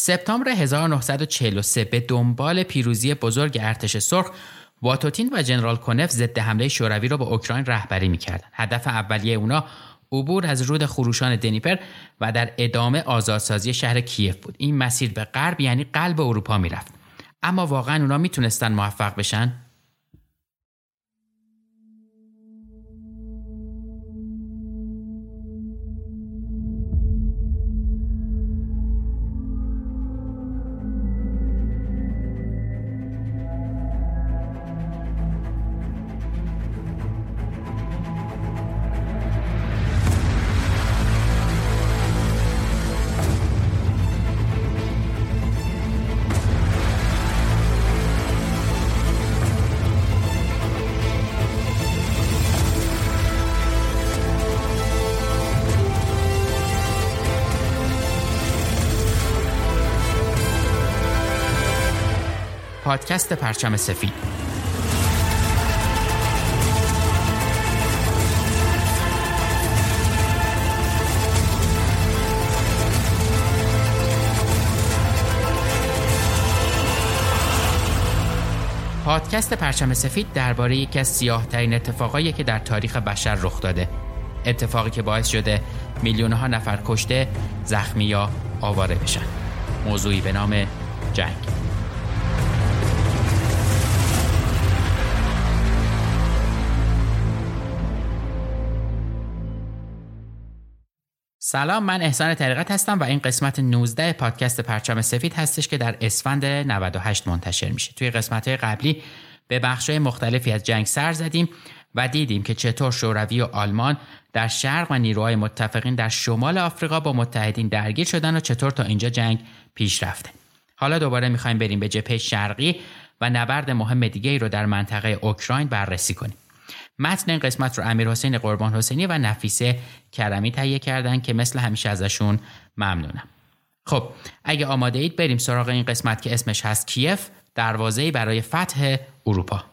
سپتامبر 1943 به دنبال پیروزی بزرگ ارتش سرخ، واتوتین و ژنرال کنف ضد حمله شوروی را به اوکراین رهبری می‌کردند. هدف اولیه اونا عبور از رود خروشان دنیپر و در ادامه آزادسازی شهر کیف بود. این مسیر به غرب یعنی قلب اروپا میرفت. اما واقعا اونا میتونستن موفق بشن؟ پادکست پرچم سفید. پادکست پرچم سفید درباره یکی از سیاه‌ترین اتفاقایی که در تاریخ بشر رخ داده. اتفاقی که باعث شده میلیون‌ها نفر کشته، زخمی یا آواره بشن. موضوعی به نام جنگ. سلام، من احسان طریقت هستم و این قسمت 19 پادکست پرچم سفید هستش که در اسفند 98 منتشر میشه. توی قسمت‌های قبلی به بخش‌های مختلفی از جنگ سر زدیم و دیدیم که چطور شوروی و آلمان در شرق و نیروهای متفقین در شمال آفریقا با متحدین درگیر شدن و چطور تا اینجا جنگ پیش رفته. حالا دوباره می‌خوایم بریم به جبهه شرقی و نبرد مهم دیگه‌ای رو در منطقه اوکراین بررسی کنیم. متن این قسمت رو امیرحسین قربان حسینی و نفیسه کرمی تهیه کردن که مثل همیشه ازشون ممنونم. خب اگه آماده اید بریم سراغ این قسمت که اسمش هست کیف، دروازه‌ای برای فتح اروپا.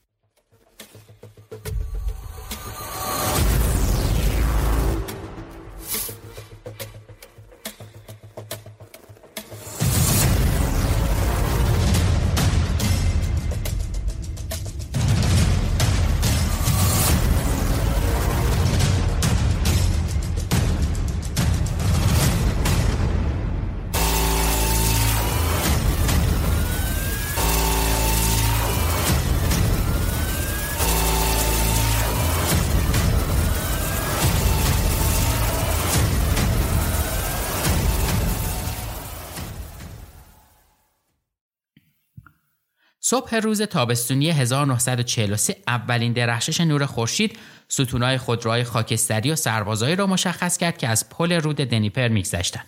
صبح روز تابستونی 1943 اولین درخشش نور خورشید ستونهای خودروهای خاکستری و سربازایی را مشخص کرد که از پل رود دنیپر می‌گذشتند.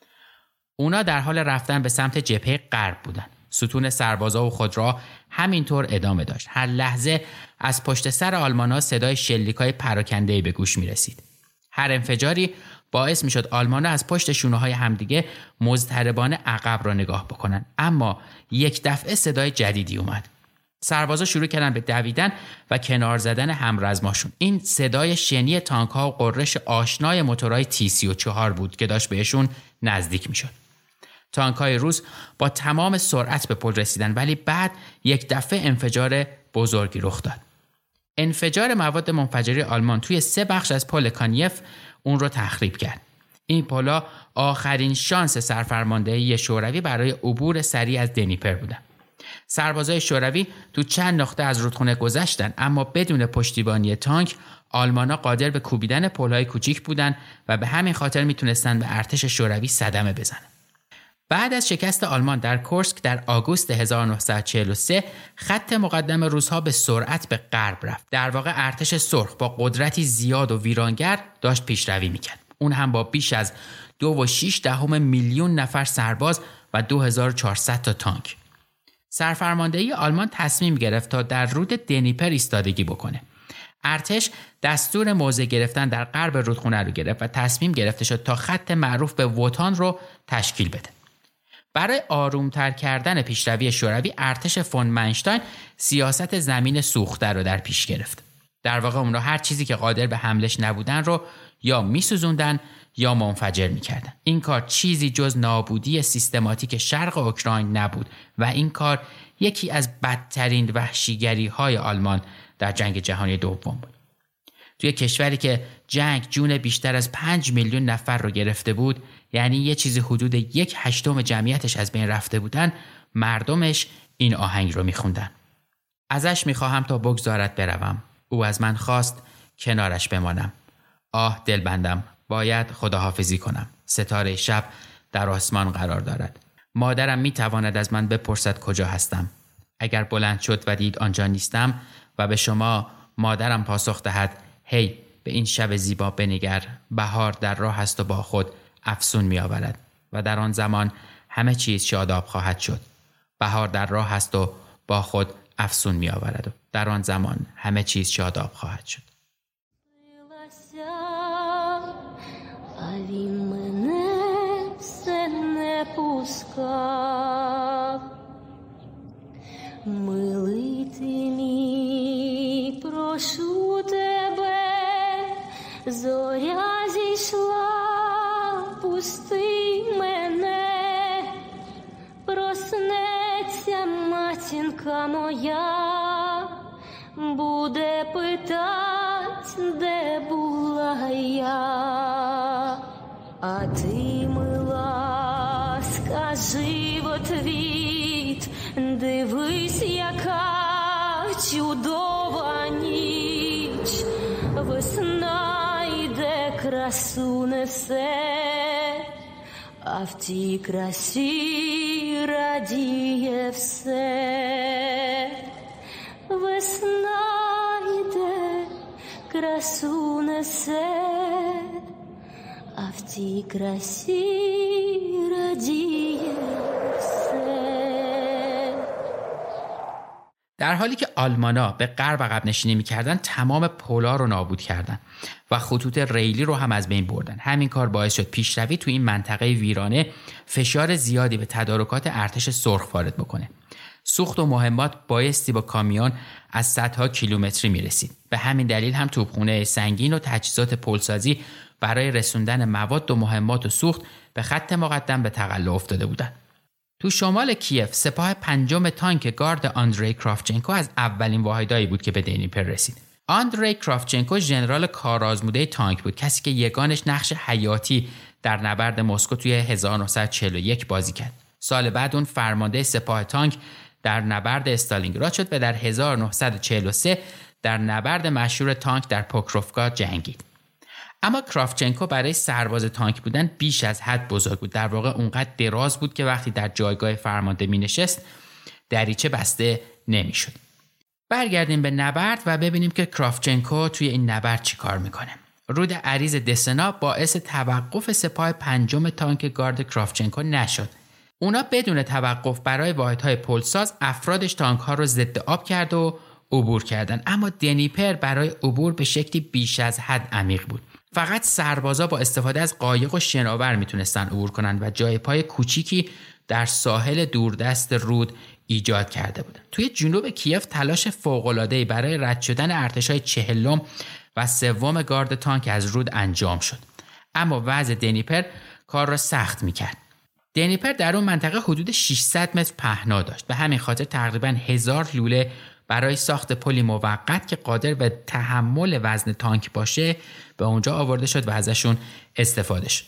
اونا در حال رفتن به سمت جبهه غرب بودند. ستون سربازا و خودروها همینطور ادامه داشت. هر لحظه از پشت سر آلمان‌ها صدای شلیک‌های پراکنده‌ای به گوش می‌رسید. هر انفجاری باعث میشد آلمان‌ها از پشت شونه‌های همدیگه مضطربانه عقب را نگاه بکنن. اما یک دفعه صدای جدیدی اومد. سربازا شروع کردن به دویدن و کنار زدن همرزماشون. این صدای شنی تانک‌ها و قررش آشنای موتورهای T-34 بود که داشت بهشون نزدیک میشد. تانک‌های روس با تمام سرعت به پل رسیدن، ولی بعد یک دفعه انفجار بزرگی رخ داد. انفجار مواد منفجره آلمان توی 3 بخش از پل کانیف اون رو تخریب کرد. این پل‌ها آخرین شانس سرفرماندهی شوروی برای عبور سریع از دنیپر بودن. سربازای شوروی تو چند نقطه از رودخونه گذشتن، اما بدون پشتیبانی تانک آلمان‌ها قادر به کوبیدن پل‌های کوچیک بودن و به همین خاطر میتونستن به ارتش شوروی صدمه بزنن. بعد از شکست آلمان در کورسک در آگوست 1943 خط مقدم روس‌ها به سرعت به غرب رفت. در واقع ارتش سرخ با قدرتی زیاد و ویرانگر داشت پیشروی میکرد. اون هم با بیش از 2.6 میلیون نفر سرباز و 2400 تا تانک. سرفرماندهی آلمان تصمیم گرفت تا در رود دنیپر ایستادگی بکنه. ارتش دستور موضع گرفتن در غرب رودخونه رو گرفت و تصمیم گرفته شد تا خط معروف به ووتان رو تشکیل بده. برای آرومتر کردن پیشروی شوروی، ارتش فون منشتاین سیاست زمین سوخته رو در پیش گرفت. در واقع اونها هر چیزی که قادر به حملش نبودن رو یا میسوزوندن یا منفجر میکردن. این کار چیزی جز نابودی سیستماتیک شرق اوکراین نبود و این کار یکی از بدترین وحشیگری‌های آلمان در جنگ جهانی دوم بود. توی کشوری که جنگ جون بیشتر از 5 میلیون نفر رو گرفته بود، یعنی یه چیزی حدود 1/8 جمعیتش از بین رفته بودن، مردمش این آهنگ رو میخوندن. ازش میخواهم تا بگذارد بروم. او از من خواست کنارش بمانم. آه دلبندم، باید خداحافظی کنم. ستاره شب در آسمان قرار دارد. مادرم میتواند از من بپرسد کجا هستم. اگر بلند شد و دید آنجا نیستم و به شما مادرم پاسخ دهد هی به این شب زیبا بنگر، بهار در راه است و با خود افسون می آورد و در آن زمان همه چیز شاداب خواهد شد. بهار در راه است و با خود افسون می آورد و در آن زمان همه چیز شاداب خواهد شد. Милий ти мій, прошу тебе, зоря зійшла, пусти мене, проснеться матінка моя, буде питать, де була я, а ти, мила, скажи в отвіт, дивись, яка чудова ніч, весна йде, красу несе, а в тій красі радіє все. Весна йде, красу несе, а в тій красі радіє все. در حالی که آلمانا به غرب عقب نشینی می‌کردن، تمام پل‌ها رو نابود کردن و خطوط ریلی رو هم از بین بردن. همین کار باعث شد پیشروی تو این منطقه ویرانه فشار زیادی به تدارکات ارتش سرخ وارد بکنه. سوخت و مهمات بایستی با کامیون از صدها کیلومتری میرسید. به همین دلیل هم توپخانه سنگین و تجهیزات پلسازی برای رسوندن مواد و مهمات و سوخت به خط مقدم به تقلا افتاده بودند. تو شمال کیف سپاه 5 تانک گارد آندری کرافتچنکو از اولین واحدایی بود که به دنیپر رسید. آندری کرافتچنکو ژنرال کارآزموده تانک بود، کسی که یگانش نقش حیاتی در نبرد مسکو توی 1941 بازی کرد. سال بعد اون فرمانده سپاه تانک در نبرد استالینگراد شد و در 1943 در نبرد مشهور تانک در پوکروفکا جنگید. اما کرافتچنکو برای سرباز تانک بودن بیش از حد بزرگ بود. در واقع اونقدر دراز بود که وقتی در جایگاه فرمانده می نشست دریچه بسته نمی شد. برگردیم به نبرد و ببینیم که کرافتچنکو توی این نبرد چی کار میکنه. رود عریض دسنا باعث توقف سپاه 5 تانک گارد کرافتچنکو نشد. اونا بدون توقف برای واحدهای پلساز افرادش تانک ها رو ضد آب کرد و عبور کردن. اما دنیپر برای عبور به شکلی بیش از حد عمیق بود. فقط سربازا با استفاده از قایق و شناور میتونستن عبور کنن و جای پای کوچیکی در ساحل دوردست رود ایجاد کرده بودن. توی جنوب کیف تلاش فوق‌العاده‌ای برای رد شدن ارتش‌های 40 و 3 گارد تانک از رود انجام شد. اما وضع دنیپر کار را سخت میکرد. دنیپر در اون منطقه حدود 600 متر پهنا داشت. به همین خاطر تقریباً 1000 لوله برای ساخت پلی موقت که قادر به تحمل وزن تانک باشه به اونجا آورده شد و ازشون استفاده شد.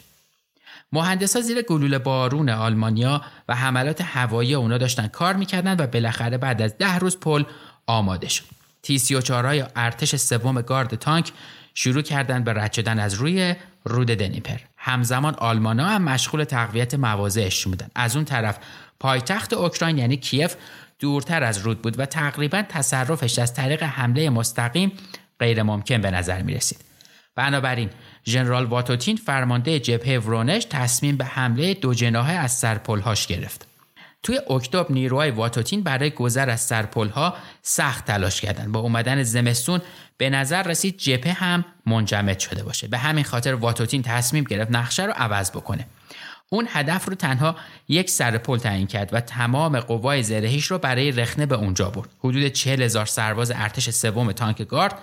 مهندسا زیر گلوله بارون آلمانیا و حملات هوایی اونا داشتن کار میکردن و بالاخره بعد از 10 روز پل آماده شد. تی-34های ارتش 3 گارد تانک شروع کردن به رد شدن از روی رود دنیپر. همزمان آلمانا هم مشغول تقویت مواضعش بودن. از اون طرف پایتخت اوکراین یعنی کیف دورتر از رود بود و تقریبا تصرفش از طریق حمله مستقیم غیر ممکن به نظر می رسید. بنابراین ژنرال واتوتین فرمانده جبهه ورونژ تصمیم به حمله 2 جناحه از سرپل‌هاش گرفت. توی اکتبر نیروهای واتوتین برای گذر از سرپل‌ها سخت تلاش کردند. با اومدن زمستون به نظر رسید جبهه هم منجمد شده باشه. به همین خاطر واتوتین تصمیم گرفت نقشه رو عوض بکنه. اون هدف رو تنها 1 سرپل تعیین کرد و تمام قوای زرهیش رو برای رخنه به اونجا برد. حدود 40,000 سرباز ارتش 3 تانک گارد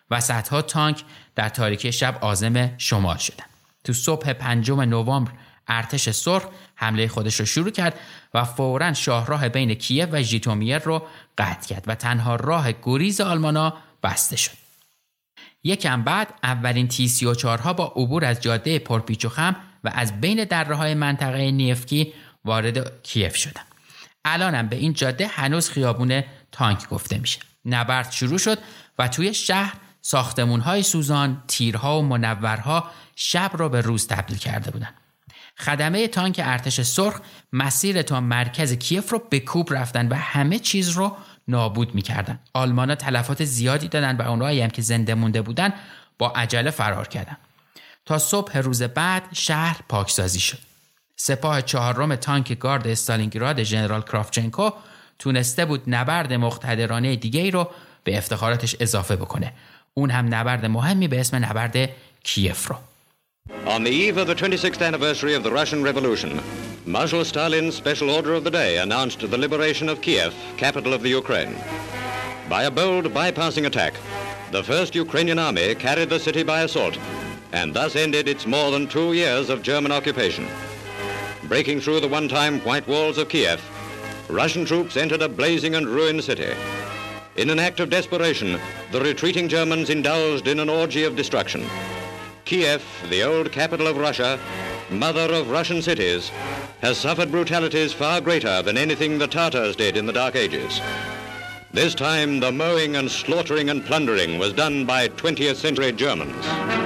وسطها تانک در تاریکی شب عازم شمال شدند. تو صبح 5 نوامبر ارتش سرخ حمله خودش رو شروع کرد و فوراً شاهراه بین کیف و ژیتومیر رو قطع کرد و تنها راه گریز آلمانا بسته شد. یکم بعد اولین تی-34 ها با عبور از جاده پرپیچ و خم و از بین دره‌های منطقه نیفکی وارد کیف شدند. الانم به این جاده هنوز خیابون تانک گفته میشه. نبرد شروع شد و توی شهر ساختمان‌های سوزان، تیرها و منورها شب را به روز تبدیل کرده بودند. خدمه تانک ارتش سرخ مسیر تا مرکز کیف رو به کوب رفتن و همه چیز رو نابود می‌کردن. آلمان‌ها تلفات زیادی دادن و اونهایی هم که زنده مونده بودن با عجله فرار کردن. تا صبح روز بعد شهر پاکسازی شد. سپاه 4 تانک گارد استالینگراد ژنرال کرافتچنکو تونسته بود نبرد مقتدرانه دیگه‌ای رو به افتخاراتش اضافه بکنه. اون هم نبرد مهمی به اسم نبرد کیف رو. On the eve of the 26th anniversary of the Russian Revolution, Marshal Stalin's special order of the day announced the liberation of Kiev, capital of the Ukraine. By a bold bypassing attack, the 1st Ukrainian Army carried the city by assault and thus ended its more than 2 years of German occupation. Breaking through the one-time white walls of Kiev, Russian troops entered a blazing and ruined city. In an act of desperation, the retreating Germans indulged in an orgy of destruction. Kiev, the old capital of Russia, mother of Russian cities, has suffered brutalities far greater than anything the Tatars did in the Dark Ages. This time, the mowing and slaughtering and plundering was done by 20th century Germans.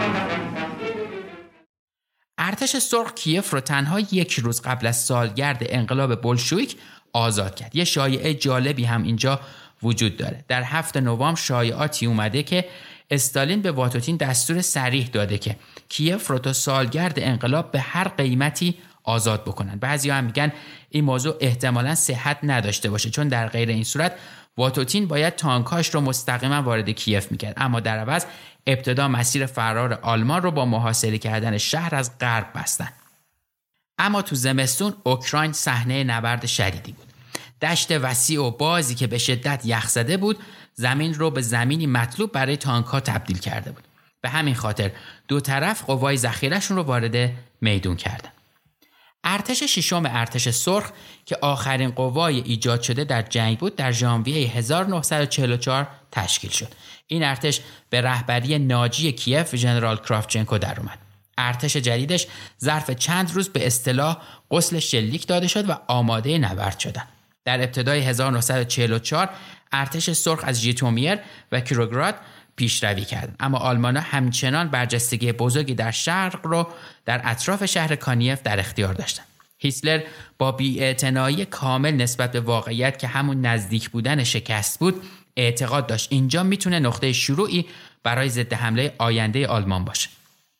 ارتش سرخ کیف رو تنها 1 روز قبل از سالگرد انقلاب بولشویک آزاد کرد. یه شایعه جالبی هم اینجا وجود داره. در 7 نوامبر شایعاتی اومده که استالین به واتوتین دستور صریح داده که کیف رو تا سالگرد انقلاب به هر قیمتی آزاد بکنن. بعضیا هم میگن این موضوع احتمالاً صحت نداشته باشه، چون در غیر این صورت واتوتین باید تانکاش رو مستقیما وارد کیف میکرد، اما در عوض ابتدا مسیر فرار آلمان رو با محاصره کردن شهر از غرب بستن. اما تو زمستون اوکراین صحنه نبرد شدیدی بود. دشت وسیع و بازی که به شدت یخ زده بود زمین رو به زمینی مطلوب برای تانک‌ها تبدیل کرده بود. به همین خاطر دو طرف قوای ذخیره‌شون رو وارد میدون کردن. ارتش ششم ارتش سرخ که آخرین قوای ایجاد شده در جنگ بود در ژانویه 1944 تشکیل شد. این ارتش به رهبری ناجی کیف ژنرال کرافتچنکو در اومد. ارتش جدیدش ظرف چند روز به اصطلاح غسل شلیک داده شد و آماده نبرد شدند. در ابتدای 1944 ارتش سرخ از ژیتومیر و کیروگراد پیشروی کرد، اما آلمان‌ها همچنان برجستگی بزرگی در شرق رو در اطراف شهر کانیف در اختیار داشتند. هیتلر با بی‌اعتنایی کامل نسبت به واقعیت که همون نزدیک بودن شکست بود اعتقاد داشت اینجا میتونه نقطه شروعی برای ضد حمله آینده آلمان باشه.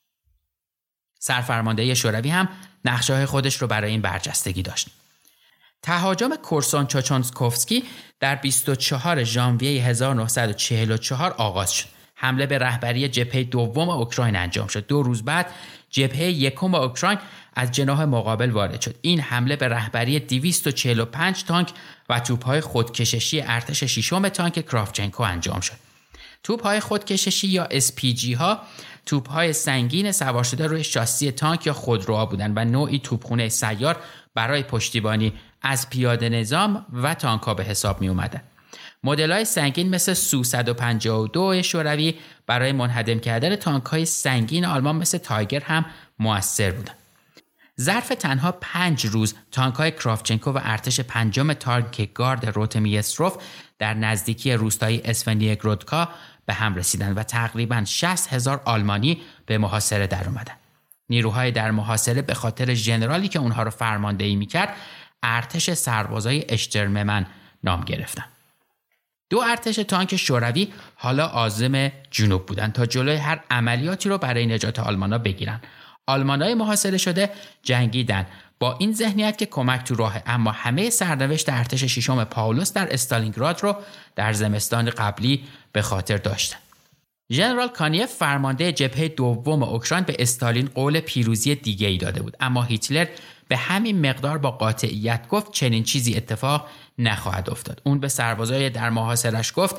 سرفرماندهی شوروی هم نقشه‌های خودش رو برای این برجستگی داشت. تهاجم کورسون چاچانسکوفسکی در 24 ژانویه 1944 آغاز شد. حمله به رهبری جبهه دوم اوکراین انجام شد. 2 روز بعد جبهه یکم اوکراین از جناح مقابل وارد شد. این حمله به رهبری 245 تانک و توپ‌های خودکششی ارتش ششم تانک کرافتچنکو انجام شد. توپ‌های خودکششی یا SPG ها توپ‌های سنگین سوار شده روی شاسی تانک یا خودروها بودند و نوعی توپخانه سیار برای پشتیبانی از پیاده نظام و تانک‌ها به حساب می اومدن. مدل‌های سنگین مثل سو 152 شوروی برای منهدم کردن تانک‌های سنگین آلمان مثل تایگر هم مؤثر بودند. ظرف تنها 5 روز تانک‌های کرافتچنکو و ارتش پنجم تانک گارد روتمیستروف در نزدیکی روستای اسفندیگرودکا به هم رسیدند و تقریباً 60,000 آلمانی به محاصره در اومدند. نیروهای در محاصره به خاطر ژنرالی که اونها رو فرماندهی میکرد ارتش سربازای اشترممن نام گرفتن. 2 ارتش تانک شوروی حالا عازم جنوب بودند تا جلوی هر عملیاتی رو برای نجات آلمان‌ها بگیرن. آلمان‌های محاصره شده جنگیدن با این ذهنیت که کمک تو راه، اما همه سرنوشت ارتش ششم پاولوس در استالینگراد رو در زمستان قبلی به خاطر داشتن. ژنرال کانیف فرمانده جبهه دوم اوکراین به استالین قول پیروزی دیگه‌ای داده بود، اما هیتلر به همین مقدار با قاطعیت گفت چنین چیزی اتفاق نخواهد افتاد. اون به سربازای در محاصره‌اش گفت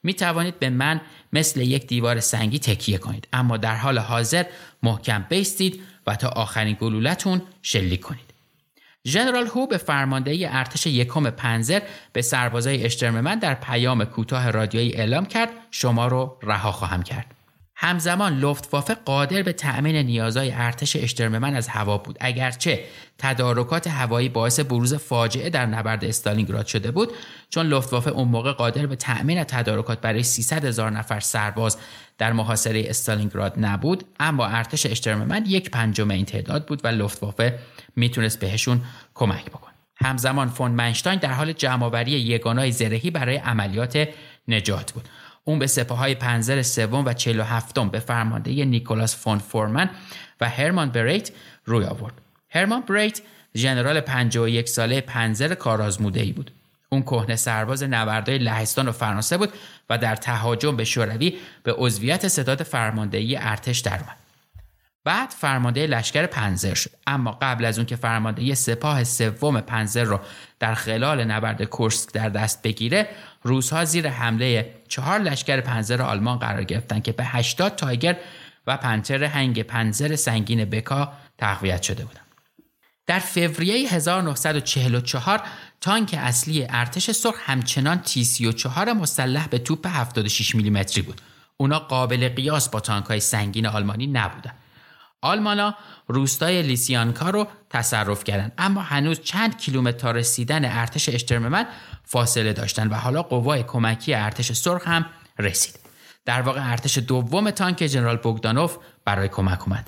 می توانید به من مثل یک دیوار سنگی تکیه کنید، اما در حال حاضر محکم بایستید و تا آخرین گلوله‌تون شلیک کنید. ژنرال هو به فرماندهی ارتش یکم پنزر به سربازای اشترممن در پیام کوتاه رادیویی اعلام کرد شما رو رها خواهم کرد. همزمان لوفتوافه قادر به تأمین نیازهای ارتش اشترممن از هوا بود، اگرچه تدارکات هوایی باعث بروز فاجعه در نبرد استالینگراد شده بود، چون لوفتوافه اون موقع قادر به تأمین تدارکات برای 300,000 نفر سرباز در محاصره استالینگراد نبود، اما ارتش اشترممن 1/5 این تعداد بود و لوفتوافه میتونست بهشون کمک بکنه. همزمان فون منشتاین در حال جمع‌آوری یگانای زرهی برای عملیات نجات بود. اون به سپاههای پنزر سوم و 47م به فرماندهی نیکولاس فون فورمن و هرمان بریت روی آورد. هرمان بریت ژنرال 51 ساله پنزر کارآزموده‌ای بود. اون کهنه سرباز نبردهای لهستان و فرانسه بود و در تهاجم به شوروی به عضویت ستاد فرماندهی ارتش درآمد. بعد فرمانده لشکر پنزر شد، اما قبل از اون که فرماندهی سپاه سوم پنزر رو در خلال نبرد کورسک در دست بگیره، روس‌ها زیر حمله 4 لشکر پنزر آلمان قرار گرفتن که به 80 تایگر و پنتر هنگ پنزر سنگین بکا تقویت شده بودند. در فوریه 1944 تانک اصلی ارتش سرخ همچنان T-34 مسلح به توپ 76 میلیمتری بود. اونا قابل قیاس با تانک‌های سنگین آلمانی نبودن. آلمانا روستای لیسیانکا رو تصرف کردند، اما هنوز چند کیلومتر تا رسیدن ارتش اشترممن فاصله داشتن و حالا قوای کمکی ارتش سرخ هم رسید. در واقع ارتش دوم تانک ژنرال بوگدانوف برای کمک اومد.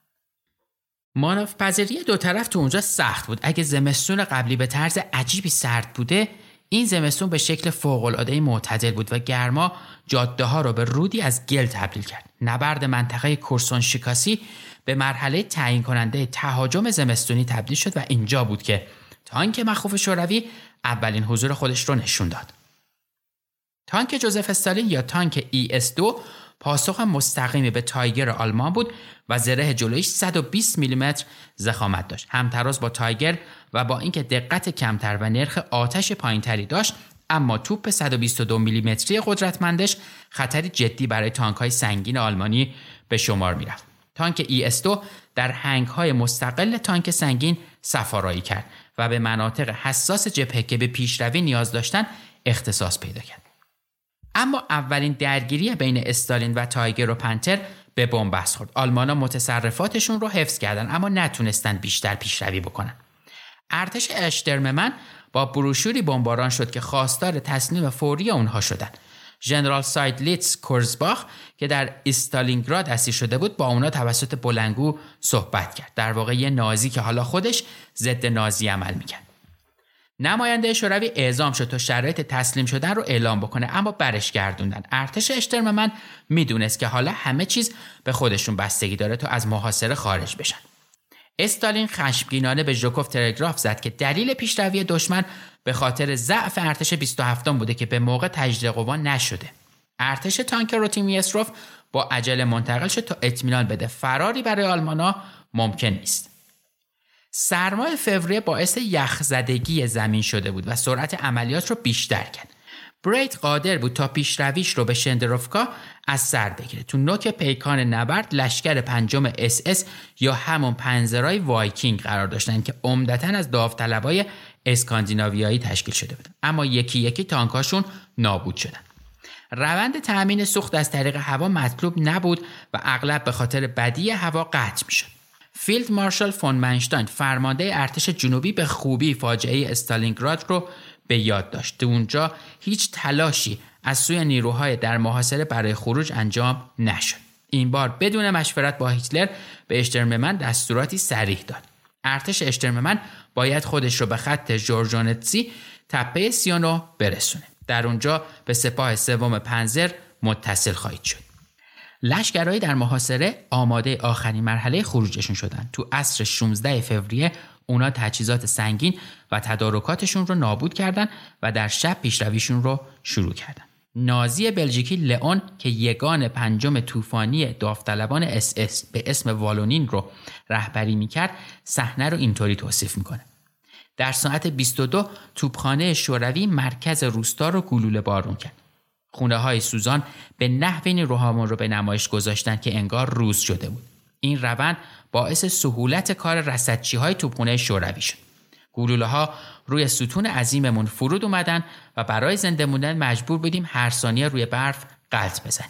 مانورپذیری دو طرف تو اونجا سخت بود. اگه زمستون قبلی به طرز عجیبی سرد بوده، این زمستون به شکل فوق‌العاده معتدل بود و گرما جاده‌ها رو به رودی از گل تبدیل کرد. نبرد منطقه کورسون شیکاسی به مرحله تعیین کننده تهاجم زمستونی تبدیل شد و اینجا بود که تانک مخوف شوروی اولین حضور خودش رو نشون داد. تانک جوزف استالین یا تانک ES-2 پاسخ مستقیمی به تایگر آلمان بود و زره جلویش 120 میلیمتر ضخامت داشت. همتراز با تایگر و با اینکه دقت کمتر و نرخ آتش پایینتری داشت، اما توپ 122 میلیمتری قدرتمندش خطری جدی برای تانک‌های سنگین آلمانی به شمار می‌رفت. تانک ES-2 در هنگ‌های مستقل تانک سنگین سفارایی کرد و به مناطق حساس جبهه که به پیشروی نیاز داشتن اختصاص پیدا کرد. اما اولین درگیری بین استالین و تایگر و پنتر به بنبست خورد. آلمان‌ها متصرفاتشون رو حفظ کردن اما نتونستن بیشتر پیشروی بکنن. ارتش اشترممن با بروشوری بمباران شد که خواستار تسلیم فوری اونها شدند. ژنرال سایدلیتس کورزباخ که در استالینگراد اسیر شده بود با اونا توسط بلندگو صحبت کرد. در واقع یه نازی که حالا خودش ضد نازی عمل میکرد. نماینده شوروی اعزام شد تا شرایط تسلیم شدن رو اعلام بکنه، اما برش گردوندن. ارتش اشترممن میدونست که حالا همه چیز به خودشون بستگی داره تا از محاصره خارج بشن. استالین خشمگینانه به ژوکوف تلگراف زد که دلیل پیشروی دشمن به خاطر ضعف ارتش 27م بوده که به موقع تجدید قوا نشده. ارتش تانک روتیمیسروف با عجله منتقل شد تا اطمینان بده فراری برای آلمانا ممکن نیست. سرمای فوریه باعث یخزدگی زمین شده بود و سرعت عملیات رو بیشتر کرد. بریت قادر بود تا پیشرویش رو به شندروفکا از سر بگیره. تو نوک پیکان نبرد لشکر پنجم SS یا همون پنزرهای وایکینگ قرار داشتن که عمدتاً از داوطلبای اسکاندیناویایی تشکیل شده بودن، اما یکی یکی تانکاشون نابود شدن. روند تأمین سوخت از طریق هوا مطلوب نبود و اغلب به خاطر بدی هوا قطع میشد. فیلد مارشال فون منشتاین فرمانده ارتش جنوبی به خوبی فاجعه استالینگراد رو به یاد داشت. اونجا هیچ تلاشی از سوی نیروهای در محاصره برای خروج انجام نشد. این بار بدون مشورت با هیتلر به اشترممن دستوراتی صریح داد. ارتش اشترممن باید خودش رو به خط جورجونتسی تپه سیونو برسونه. در اونجا به سپاه سوم پنزر متصل خواهید شد. لشکرهایی در محاصره آماده آخرین مرحله خروجشون شدن. تو عصر 16 فوریه اونا تجهیزات سنگین و تدارکاتشون رو نابود کردن و در شب پیشرویشون رو شروع کردن. نازی بلژیکی لئون که یگان پنجم طوفانی داوطلبان SS به اسم والونین رو رهبری میکرد صحنه رو اینطوری توصیف میکنه: در ساعت 22 توپخانه شوروی مرکز روستا رو گلوله بارون کرد. خونه‌های سوزان به نحوی نیروهامون رو به نمایش گذاشتن که انگار روز شده بود. این روند باعث سهولت کار رصدچی‌های توپخانه شوروی شد. گلوله‌ها روی ستون عظیممون فرود اومدن و برای زنده موندن مجبور بودیم هر ثانیه روی برف غلط بزنیم.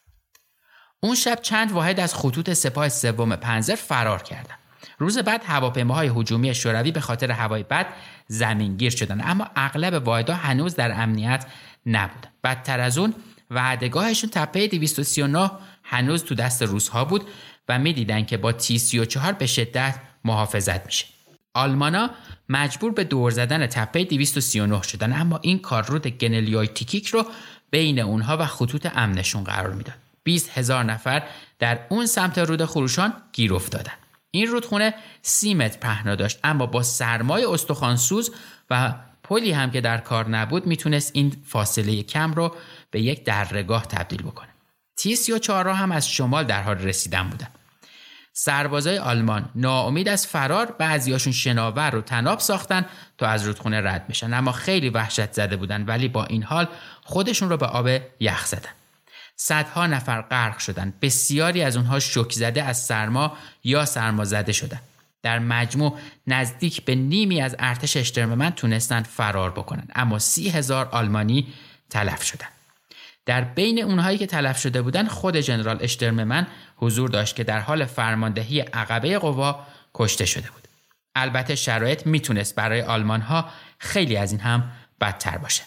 اون شب چند واحد از خطوط سپاه سوم پنزر فرار کردند. روز بعد هواپیماهای هجومی شوروی به خاطر هوای بد زمینگیر شدند، اما اغلب واحدها هنوز در امنیت نبودند. بدتر از اون وعدهگاهشون تپه 239 هنوز تو دست روس‌ها بود و می‌دیدن که با T-34 به شدت محافظت میشه. آلمانا مجبور به دور زدن تپه 239 شدن، اما این کار رود گنلیایتیکیک رو بین اونها و خطوط امنشون قرار میداد. 20,000 نفر در اون سمت رود خروشان گیر افتادن. این رودخونه 30 متر پهنا داشت، اما با سرمای استخوانسوز و پلی هم که در کار نبود میتونست این فاصله کم رو به یک درهگاه تبدیل بکنه. T-34 هم از شمال در حال رسیدن بودن. سربازای آلمان ناامید از فرار، بعضیاشون شناور رو طناب ساختن تا از رودخونه رد بشن، اما خیلی وحشت زده بودن، ولی با این حال خودشون رو به آب یخ زدن. صدها نفر غرق شدن، بسیاری از اونها شوک زده از سرما یا سرما زده شدن. در مجموع نزدیک به نیمی از ارتش اشترممن تونستن فرار بکنن، اما 30,000 آلمانی تلف شدن. در بین اونهایی که تلف شده بودن خود ژنرال اشترممن حضور داشت که در حال فرماندهی عقبه قوا کشته شده بود. البته شرایط میتونست برای آلمان‌ها خیلی از این هم بدتر باشه.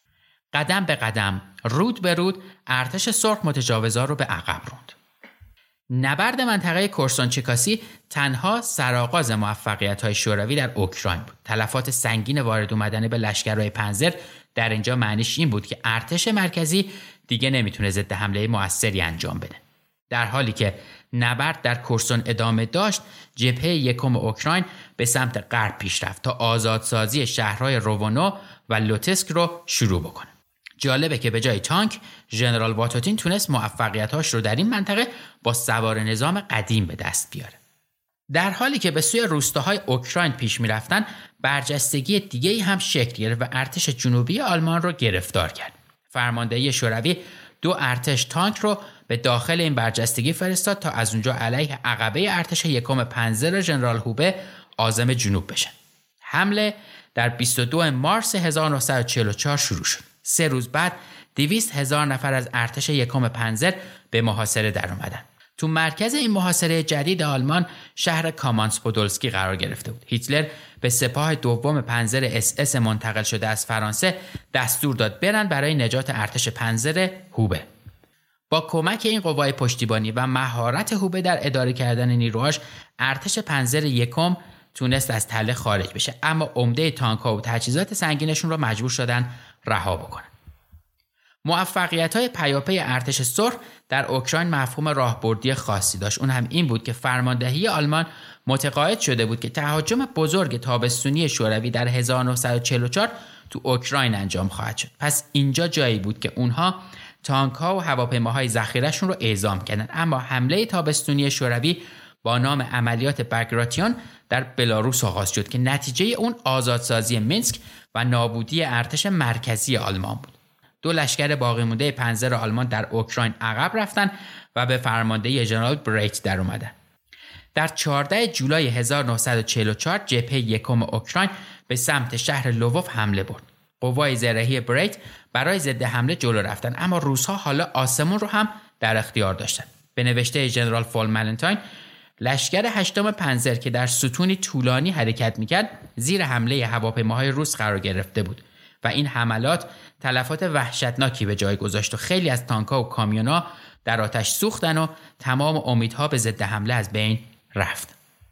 قدم به قدم، رود به رود، ارتش سرخ متجاوزا رو به عقب راند. نبرد منطقه کورسون-چکاسی تنها سرآغاز موفقیت‌های شوروی در اوکراین بود. تلفات سنگین وارد اومدن به لشکرهای پنزر در اینجا معنیش این بود که ارتش مرکزی دیگه نمیتونه ضد حمله موثری انجام بده. در حالی که نبرد در کورسون ادامه داشت، جبهه یکم اوکراین به سمت غرب پیش رفت تا آزادسازی شهرهای روونو و لوتسک رو شروع بکنه. جالبه که به جای تانک، ژنرال واتوتین تونست موفقیتاش رو در این منطقه با سوار نظام قدیم به دست بیاره. در حالی که به سوی روستاهای اوکراین پیش می‌رفتن، برجستگی دیگه‌ای هم شکل گرفت و ارتش جنوبی آلمان رو گرفتار کرد. فرماندهی شوروی 2 ارتش تانک رو به داخل این برجستگی فرستاد تا از اونجا علیه عقبه ارتش یکم پنزر ژنرال هوبه عازم جنوب بشن. حمله در 22 مارس 1944 شروع شد. 3 روز بعد 200,000 نفر از ارتش یکم پنزر به محاصره در اومدن. تو مرکز این محاصره جدید آلمان شهر کامانس پودولسکی قرار گرفته بود. هیتلر به سپاه دوم پنزر SS منتقل شده از فرانسه دستور داد برن برای نجات ارتش پنزر هوبه. با کمک این قوای پشتیبانی و مهارت هوبه در اداره کردن نیروهاش، ارتش پنزر یکم تونست از تله خارج بشه، اما عمده تانک‌ها و تجهیزات سنگینشون رو مجبور شدن رها بکنن. موفقیت‌های پیاپی ارتش سرخ در اوکراین مفهوم راهبردی خاصی داشت. اون هم این بود که فرماندهی آلمان متقاعد شده بود که تهاجم بزرگ تابستونی شوروی در 1944 تو اوکراین انجام خواهد شد. پس اینجا جایی بود که اونها تانک‌ها و هواپیماهای ذخیره‌شون رو اعزام کردن. اما حمله تابستونی شوروی با نام عملیات بگراتیون در بلاروس آغاز شد که نتیجه اون آزادسازی مینسک و نابودی ارتش مرکزی آلمان بود. 2 لشکر باقی مونده پنزر آلمان در اوکراین عقب رفتن و به فرماندهی ژنرال بریت در اومدن. در 14 جولای 1944 جبهه یکم اوکراین به سمت شهر لووف حمله برد. قوای زرهی بریت برای ضد حمله جلو رفتن، اما روس‌ها حالا آسمون رو هم در اختیار داشتن. به نوشته ژنرال فول مالنتاین، لشکر 8م پنزر که در ستونی طولانی حرکت میکرد زیر حمله هواپیماهای روس قرار گرفته بود و این حملات تلفات وحشتناکی به جای گذاشت و خیلی از تانک‌ها و کامیون‌ها در آتش سوختن و تمام امیدها به ضد حمله از بین رفت.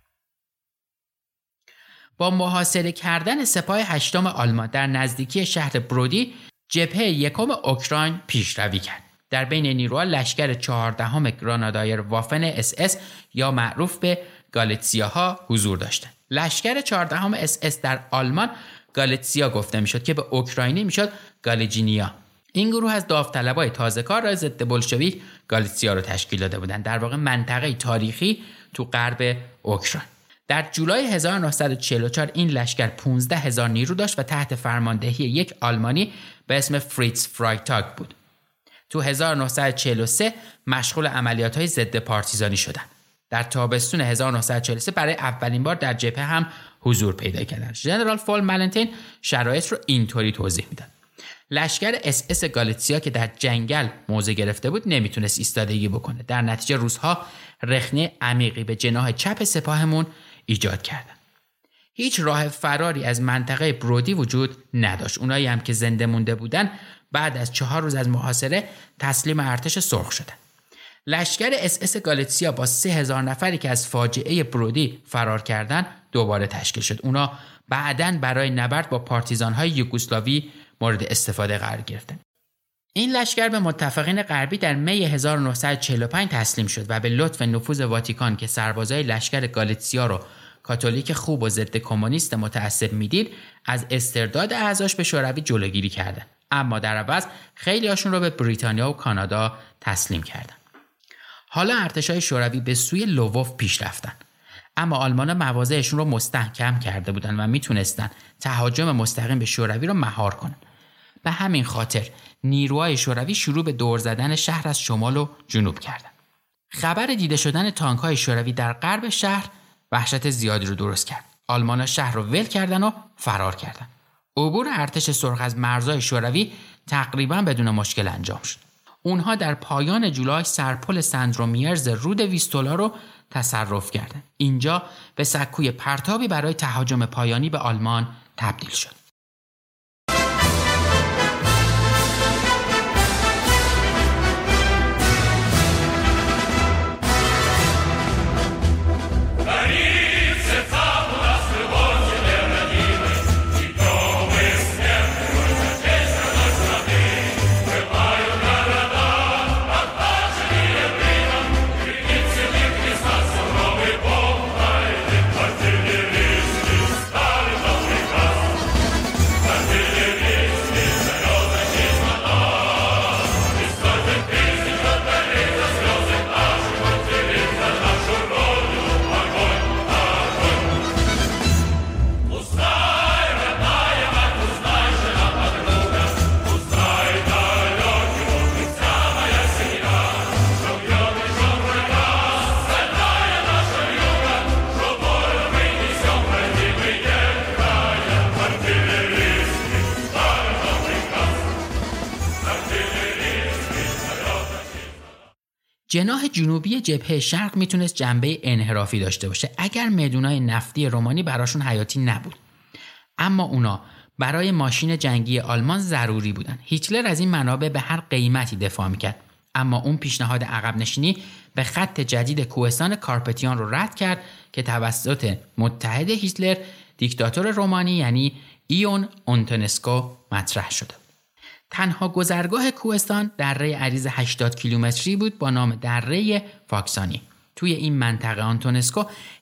با محاصره کردن سپاه 8م آلمان در نزدیکی شهر برودی، جبهه یکم اوکراین پیشروی کرد. در بین نیروها لشکر 14م گرانادایر وافن SS یا معروف به گالیتسیاها حضور داشتند. لشکر 14م SS در آلمان گالیتسیا گفته میشد که به اوکراینی میشد گالیجینیا. این گروه از داوطلبای تازه‌کار را ضد بولشویک گالیتسیا رو تشکیل داده بودند، در واقع منطقه تاریخی تو غرب اوکراین. در جولای 1944 این لشکر 15,000 نیرو داشت و تحت فرماندهی یک آلمانی به اسم فریتز فرایتاگ بود. تو 1943 مشغول عملیات‌های ضد پارتیزانی شدند. در تابستون 1943 برای اولین بار در جبهه هم حضور پیدا کردند. ژنرال فول مالنتین شرایط رو اینطوری توضیح میداد: لشکر اس گالیتسیا که در جنگل موضع گرفته بود نمیتونست ایستادگی بکنه. در نتیجه روس‌ها رخنه عمیقی به جناح چپ سپاهمون ایجاد کردند. هیچ راه فراری از منطقه برودی وجود نداشت. اونایی هم که زنده مونده بودن بعد از 4 روز از محاصره تسلیم ارتش سرخ شدند. لشکر اس گالیتسیا با 3000 نفری که از فاجعه برودی فرار کردند دوباره تشکیل شد. اونا بعداً برای نبرد با پارتیزان‌های یوگسلاوی مورد استفاده قرار گرفتند. این لشکر به متفقین غربی در می 1945 تسلیم شد و به لطف نفوذ واتیکان که سربازای لشکر گالیتسیا رو کاتولیک خوب و ضد کمونیست متعصب میدید از استرداد اعضاش به شوروی جلوگیری کردند، اما در عوض خیلی هاشون رو به بریتانیا و کانادا تسلیم کردند. حالا ارتشای شوروی به سوی لووف پیش رفتن، اما آلمان‌ها مواضعشون رو مستحکم کرده بودن و میتونستن تهاجم مستقیم به شوروی رو مهار کنن. به همین خاطر نیروهای شوروی شروع به دور زدن شهر از شمال و جنوب کردن. خبر دیده شدن تانک‌های شوروی در غرب شهر وحشت زیادی رو درست کرد. آلمان‌ها شهر رو ول کردن و فرار کردن. عبور ارتش سرخ از مرزهای شوروی تقریباً بدون مشکل انجام شد. اونها در پایان جولای سرپل سندرومیرز رود ویستولا رو تصرف کردند. اینجا به سکوی پرتابی برای تهاجم پایانی به آلمان تبدیل شد. جناح جنوبی جبهه شرق میتونست جنبه انحرافی داشته باشه اگر میدونای نفتی رومانی براشون حیاتی نبود. اما اونا برای ماشین جنگی آلمان ضروری بودن. هیتلر از این منابع به هر قیمتی دفاع میکرد، اما اون پیشنهاد عقب نشینی به خط جدید کوهستان کارپتیان رو رد کرد که توسط متحد هیتلر دیکتاتور رومانی یعنی ایون آنتونسکو مطرح شده. تنها گذرگاه کوهستان دره عریض 80 کیلومتری بود با نام دره فاکسانی. توی این منطقه آنتونسکو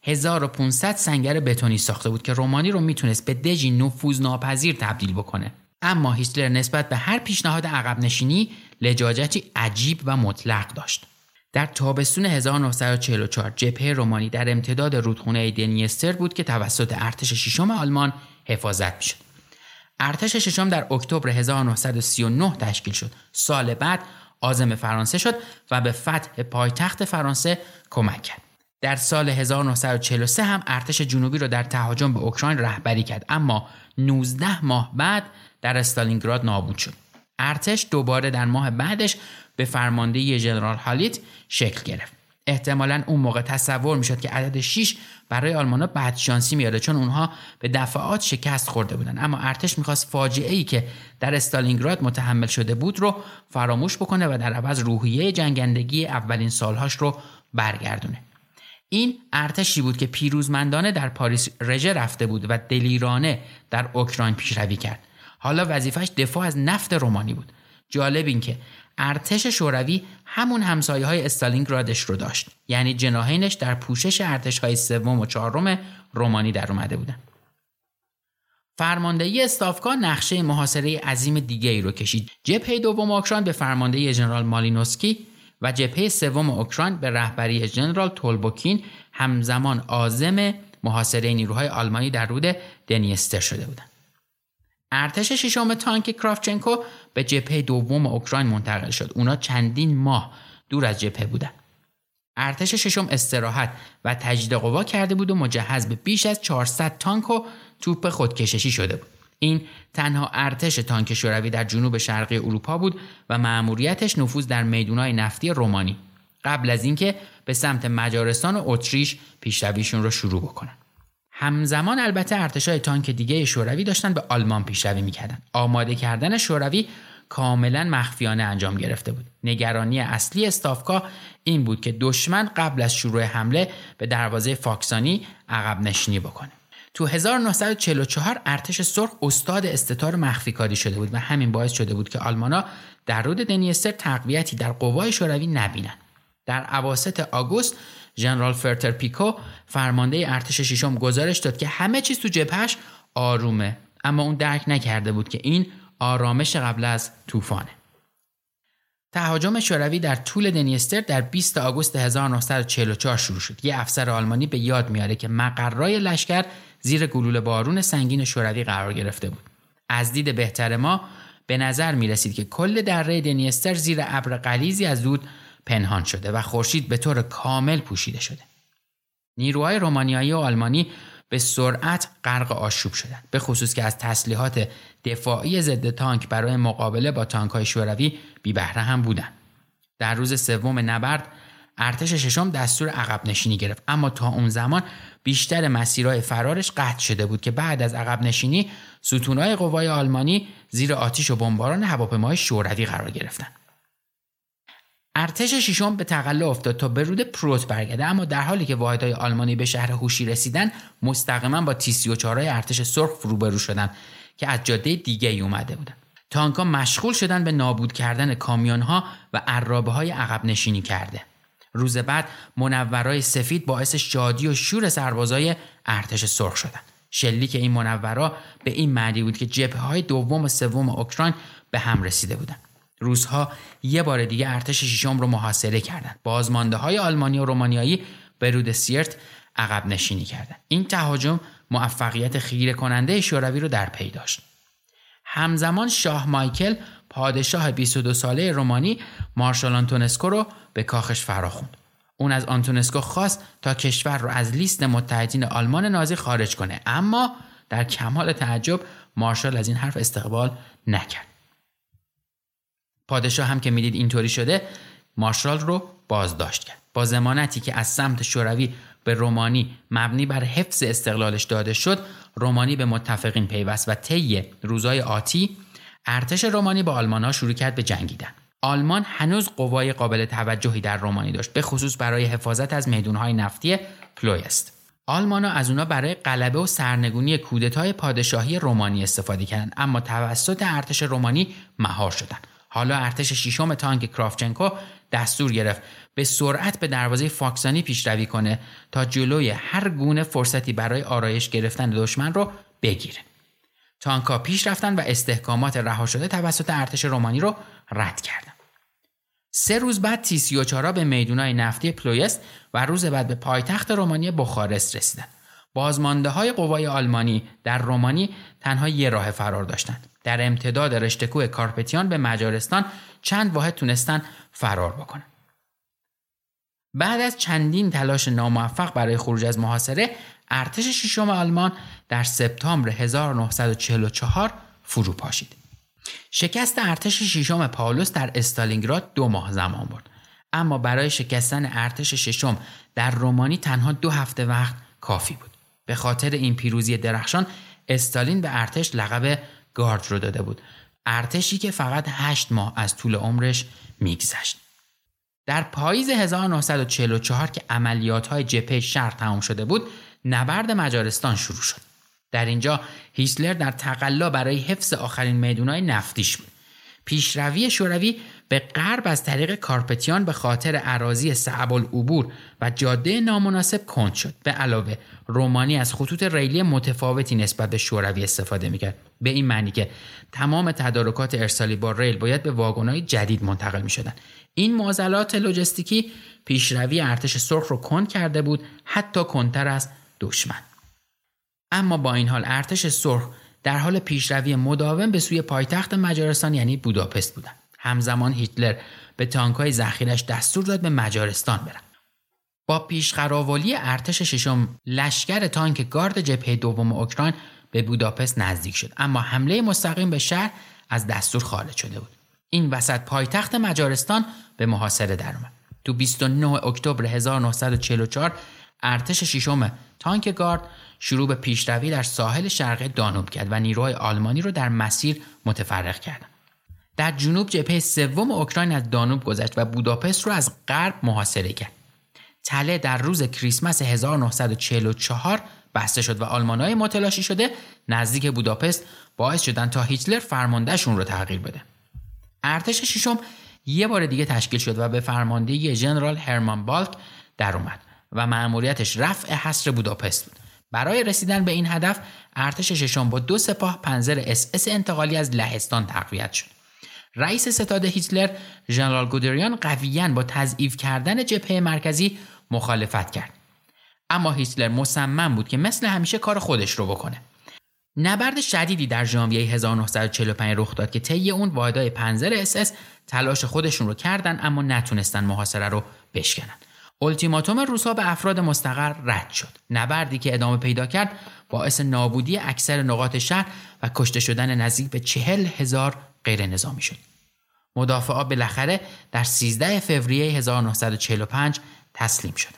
1500 سنگر بتونی ساخته بود که رومانی رو میتونست به دژی نفوذناپذیر تبدیل بکنه. اما هیتلر نسبت به هر پیشنهاد عقب نشینی لجاجتی عجیب و مطلق داشت. در تابستون 1944 جبهه رومانی در امتداد رودخونه دنیستر بود که توسط ارتش ششم آلمان حفاظت میشد. ارتش ششم در اکتبر 1939 تشکیل شد. سال بعد عازم فرانسه شد و به فتح پایتخت فرانسه کمک کرد. در سال 1943 هم ارتش جنوبی رو در تهاجم به اوکراین رهبری کرد، اما 19 ماه بعد در استالینگراد نابود شد. ارتش دوباره در ماه بعدش به فرماندهی ژنرال هالیت شکل گرفت. احتمالاً اون موقع تصور میشد که عدد 6 برای آلمان‌ها بدشانسی میاره، چون اونها به دفعات شکست خورده بودن. اما ارتش میخواست فاجعه‌ای که در استالینگراد متحمل شده بود رو فراموش بکنه و در عوض روحیه جنگندگی اولین سالهاش رو برگردونه. این ارتشی بود که پیروزمندانه در پاریس رژه رفته بود و دلیرانه در اوکراین پیشروی کرد. حالا وظیفش دفاع از نفت رومانی بود. جالب این که ارتش شوروی همون همسایه‌های استالینگرادش رو داشت، یعنی جناحینش در پوشش ارتش‌های سوم و چهارم رومانی در اومده بودن. فرماندهی استافکا نقشه محاصره عظیم دیگه‌ای رو کشید. جبهه دوم اوکراین به فرماندهی ژنرال مالینوسکی و جبهه سوم اوکراین به رهبری ژنرال تولبوکین همزمان عازم محاصره نیروهای آلمانی در رود دنیستر شده بودند. ارتش ششم تانک کراوچنکو به جبهه دوم اوکراین منتقل شد. اونا چندین ماه دور از جبهه بودن. ارتش ششم استراحت و تجدید قوا کرده بود و مجهز به بیش از 400 تانک و توپ خودکششی شده بود. این تنها ارتش تانک شوروی در جنوب شرقی اروپا بود و مأموریتش نفوذ در میدان‌های نفتی رومانی قبل از اینکه به سمت مجارستان و اتریش پیشرویشون رو شروع بکنن. همزمان البته ارتش‌های تانک دیگه شوروی داشتن به آلمان پیشروی می‌کردن. آماده کردن شوروی کاملا مخفیانه انجام گرفته بود. نگرانی اصلی استافکا این بود که دشمن قبل از شروع حمله به دروازه فاکسانی عقب نشینی بکنه. تو 1944 ارتش سرخ استاد استتار مخفی کاری شده بود و همین باعث شده بود که آلمانا در رود دنیستر تقویتی در قوای شوروی نبینن. در اواسط آگوست ژنرال فرتر پیکو فرمانده ارتش ششم گزارش داد که همه چیز تو جبهش آرومه، اما اون درک نکرده بود که این آرامش قبل از طوفانه. تهاجم شوروی در طول دنیستر در 20 آگوست 1944 شروع شد. یه افسر آلمانی به یاد میاره که مقرای لشکر زیر گلوله بارون سنگین شوروی قرار گرفته بود. از دید بهتر ما به نظر می رسید که کل دره دنیستر زیر ابر غلیظی از دود پنهان شده و خورشید به طور کامل پوشیده شده. نیروهای رومانیایی و آلمانی به سرعت غرق آشوب شدند، به خصوص که از تسلیحات دفاعی ضد تانک برای مقابله با تانک‌های شوروی بی بهره هم بودند. در روز سوم نبرد ارتش ششم دستور عقب نشینی گرفت، اما تا اون زمان بیشتر مسیرهای فرارش قطع شده بود که بعد از عقب نشینی ستونهای قوای آلمانی زیر آتش و بمباران هواپیماهای شوروی قرار گرفتند. ارتش ششم به تقلا افتاد تا به رود پروت برگرده، اما در حالی که واحدهای آلمانی به شهر هوشی رسیدن مستقیما با تی-34 ارتش سرخ روبرو شدند که از جاده دیگه‌ای اومده بودند. تانک‌ها مشغول شدن به نابود کردن کامیون‌ها و عرابه‌های عقب نشینی کرده. روز بعد منورای سفید باعث شادی و شور سربازای ارتش سرخ شدند. شلیک این منورا به این معنی بود که جبهه‌های دوم و سوم اوکراین به هم رسیده بودند. روس‌ها یه بار دیگه ارتش ششم رو محاصره کردند. بازمانده‌های آلمانی و رومانیایی به رود سیرت عقب نشینی کردند. این تهاجم موفقیت خیره کننده شوروی رو در پی داشت. همزمان شاه مایکل پادشاه 22 ساله رومانی مارشال آنتونسکو رو به کاخش فراخوند. اون از آنتونسکو خواست تا کشور رو از لیست متحدین آلمان نازی خارج کنه، اما در کمال تعجب مارشال از این حرف استقبال نکرد. پادشاه هم که میدید اینطوری شده مارشال رو بازداشت کرد. با ضمانتی که از سمت شوروی به رومانی مبنی بر حفظ استقلالش داده شد، رومانی به متفقین پیوست و طی روزهای آتی ارتش رومانی با آلمان‌ها شروع کرد به جنگیدن. آلمان هنوز قوای قابل توجهی در رومانی داشت، به خصوص برای حفاظت از میدان‌های نفتی پلویست. آلمان‌ها از اونا برای غلبه و سرنگونی کودتای پادشاهی رومانی استفاده کردند، اما توسط ارتش رومانی مهار شدند. حالا ارتش ششم تانک کراوچنکو دستور گرفت به سرعت به دروازه فاکسانی پیشروی کنه تا جلوی هر گونه فرصتی برای آرایش گرفتن دشمن رو بگیره. تانک‌ها پیش رفتن و استحکامات رها شده توسط ارتش رومانی رو رد کردن. 3 روز بعد تی-34 به میدان‌های نفتی پلویست و روز بعد به پایتخت رومانی بخارست رسیدند. بازمانده‌های قوای آلمانی در رومانی تنها یه راه فرار داشتند. در امتداد رشته‌کوه کارپتیان به مجارستان چند واحد تونستن فرار بکنن. بعد از چندین تلاش ناموفق برای خروج از محاصره، ارتش ششم آلمان در سپتامبر 1944 فرو پاشید. شکست ارتش ششم پاولوس در استالینگراد 2 ماه زمان برد، اما برای شکستن ارتش ششم در رومانی تنها 2 هفته وقت کافی بود. به خاطر این پیروزی درخشان استالین به ارتش لقب گارد رو داده بود، ارتشی که فقط 8 ماه از طول عمرش میگذشت. در پاییز 1944 که عملیات‌های جبهه شرق تمام شده بود، نبرد مجارستان شروع شد. در اینجا هیتلر در تقلا برای حفظ آخرین میدان‌های نفتیش بود. پیشروی شوروی به غرب از طریق کارپتیان به خاطر اراضی صعب العبور و جاده نامناسب کند شد. به علاوه رومانی از خطوط ریلی متفاوتی نسبت به شوروی استفاده می‌کرد، به این معنی که تمام تدارکات ارسالی با ریل باید به واگن‌های جدید منتقل می‌شدند. این معضلات لوجستیکی پیشروی ارتش سرخ رو کند کرده بود، حتی کندتر از دشمن. اما با این حال ارتش سرخ در حال پیشروی مداوم به سوی پایتخت مجارستان یعنی بوداپست بودند. همزمان هیتلر به تانک‌های ذخیره‌اش دستور داد به مجارستان برن. با پیشقراولی ارتش ششم لشکر تانک گارد جبهه دوم اوکراین به بوداپست نزدیک شد، اما حمله مستقیم به شهر از دستور خارج شده بود. این وسط پایتخت مجارستان به محاصره درآمد. تو 29 اکتبر 1944 ارتش ششم تانک گارد شروع به پیشروی در ساحل شرقی دانوب کرد و نیروهای آلمانی رو در مسیر متفرق کرد. در جنوب جبهه سوم اوکراین از دانوب گذشت و بوداپست رو از غرب محاصره کرد. تله در روز کریسمس 1944 بسته شد و آلمانای متلاشی شده نزدیک بوداپست باعث شدن تا هیتلر فرماندهشون رو تغییر بده. ارتش ششم یه بار دیگه تشکیل شد و به فرماندهی ژنرال هرمان بالک در اومد و مأموریتش رفع حصر بوداپست بود. برای رسیدن به این هدف ارتش ششم با 2 سپاه پنزر اس انتقالی از لهستان تقویت شد. رئیس ستاد هیتلر ژنرال گودریان قویاً با تضعیف کردن جبهه مرکزی مخالفت کرد، اما هیتلر مصمم بود که مثل همیشه کار خودش رو بکنه. نبرد شدیدی در ژانویه 1945 رخ داد که طی اون واحدهای پنزر اس تلاش خودشون رو کردن اما نتونستن محاصره رو بشکنن. التیماتوم روس‌ها به افراد مستقر رد شد. نبردی که ادامه پیدا کرد باعث نابودی اکثر نقاط شهر و کشته شدن نزدیک به 40,000 غیر نظامی شد. مدافعا بالاخره در 13 فوریه 1945 تسلیم شدند.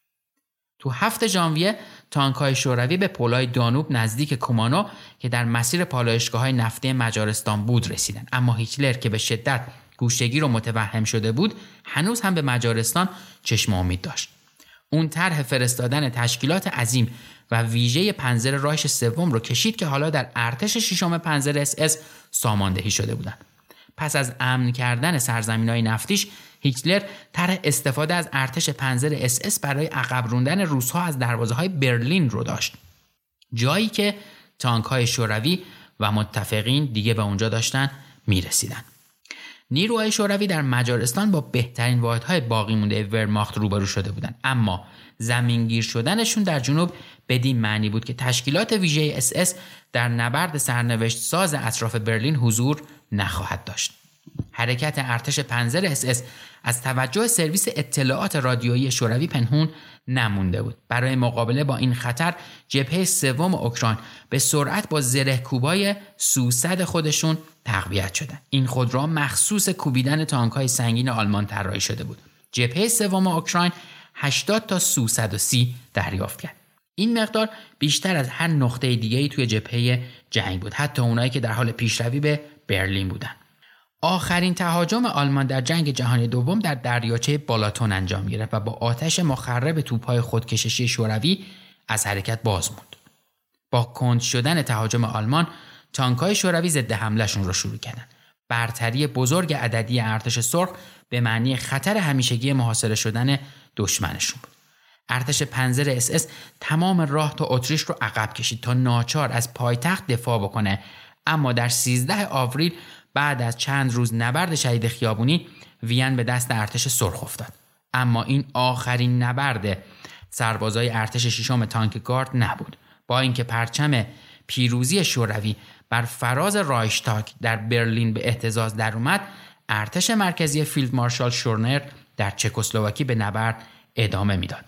تو 7 ژانویه تانک‌های شوروی به پل‌های دانوب نزدیک کومانو که در مسیر پالایشگاه‌های نفتی مجارستان بود رسیدند، اما هیتلر که به شدت گوشتگی رو متوهم شده بود هنوز هم به مجارستان چشم امید داشت. اون طرح فرستادن تشکیلات عظیم و ویژه پنزر رایش سوم رو کشید که حالا در ارتش ششم پنزر اس ساماندهی شده بودند. پس از امن کردن سرزمین‌های نفتیش، هیتلر طرح استفاده از ارتش پنزر اس برای عقب راندن روس‌ها از دروازه‌های برلین رو داشت، جایی که تانک‌های شوروی و متفقین دیگه به اونجا داشتن می‌رسیدن. نیروهای شوروی در مجارستان با بهترین واحدهای باقی مونده ورماخت روبرو شده بودند، اما زمینگیر شدنشون در جنوب بدین معنی بود که تشکیلات ویژه اس در نبرد سرنوشت ساز اطراف برلین حضور نخواهد داشت. حرکت ارتش پنزر اس از توجه سرویس اطلاعات رادیویی شوروی پنهون نمونده بود. برای مقابله با این خطر جبهه سوم اوکراین به سرعت با زرهکوبای سوسد خودشون تقویت شدند. این خودرو مخصوص کوبیدن تانک‌های سنگین آلمان طراحی شده بود. جبهه سوم اوکراین 80 تا سو-130 دریافت کرد. این مقدار بیشتر از هر نقطه دیگه‌ای توی جبهه جنگ بود، حتی اونایی که در حال پیشروی به برلین بودند. آخرین تهاجم آلمان در جنگ جهانی دوم در دریاچه بالاتون انجام گرفت و با آتش مخرب توپ‌های خودکشی شوروی از حرکت باز موند. با کند شدن تهاجم آلمان، تانک‌های شوروی ضد حملهشون رو شروع کردند. برتری بزرگ عددی ارتش سرخ به معنی خطر همیشگی محاصره شدن دشمنشون بود. ارتش پنزر اس تمام راه تا اتریش رو عقب کشید تا ناچار از پایتخت دفاع بکنه، اما در 13 آوریل بعد از چند روز نبرد شدید خیابونی وین به دست ارتش سرخ افتاد. اما این آخرین نبرد سربازای ارتش ششم تانک گارد نبود. با اینکه پرچم پیروزی شوروی بر فراز رایشتاگ در برلین به اهتزاز در اومد، ارتش مرکزی فیلد مارشال شورنر در چکسلواکی به نبرد ادامه میداد.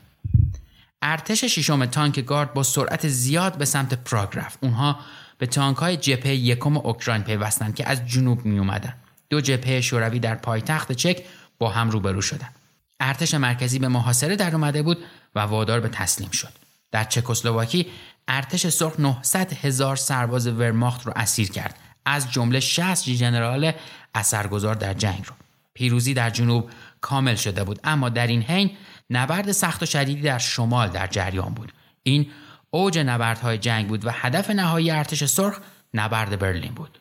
ارتش ششم تانک گارد با سرعت زیاد به سمت پراگ رفت. اونها به تانک‌های جبهه یکم اوکراین پیوستند که از جنوب می اومدن. 2 جبهه شوروی در پایتخت چک با هم روبرو شدند. ارتش مرکزی به محاصره در اومده بود و وادار به تسلیم شد. در چکسلواکی ارتش سرخ 900,000 سرباز ورماخت رو اسیر کرد، از جمله 60 ژنرال اثرگذار در جنگ رو. پیروزی در جنوب کامل شده بود، اما در این حین نبرد سخت و شدیدی در شمال در جریان بود. این اوج نبردهای جنگ بود و هدف نهایی ارتش سرخ نبرد برلین بود.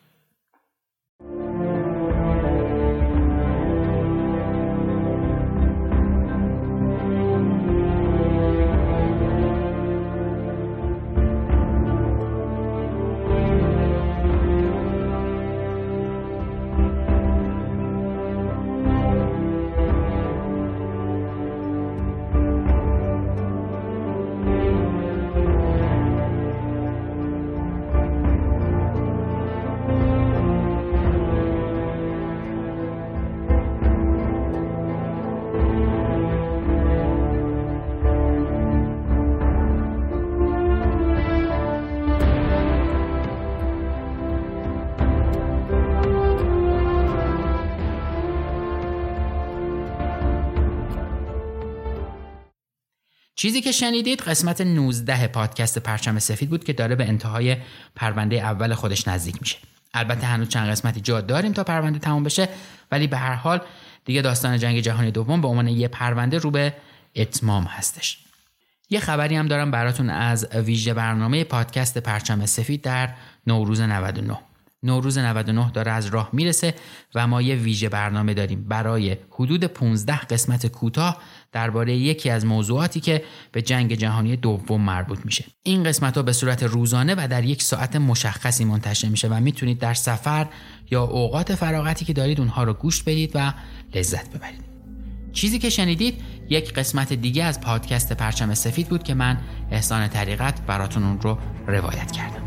چیزی که شنیدید قسمت 19 پادکست پرچم سفید بود که داره به انتهای پرونده اول خودش نزدیک میشه. البته هنوز چند قسمتی جا داریم تا پرونده تموم بشه، ولی به هر حال دیگه داستان جنگ جهانی دوم به عنوان یه پرونده رو به اتمام هستش. یه خبری هم دارم براتون از ویژه برنامه پادکست پرچم سفید در نوروز 99. نوروز 99 داره از راه میرسه و ما یه ویژه برنامه داریم برای حدود 15 قسمت کوتاه درباره یکی از موضوعاتی که به جنگ جهانی دوم مربوط میشه. این قسمت‌ها به صورت روزانه و در یک ساعت مشخصی منتشر میشه و میتونید در سفر یا اوقات فراغتی که دارید اونها رو گوش بدید و لذت ببرید. چیزی که شنیدید یک قسمت دیگه از پادکست پرچم سفید بود که من احسان طریقت براتون اون رو روایت کردم.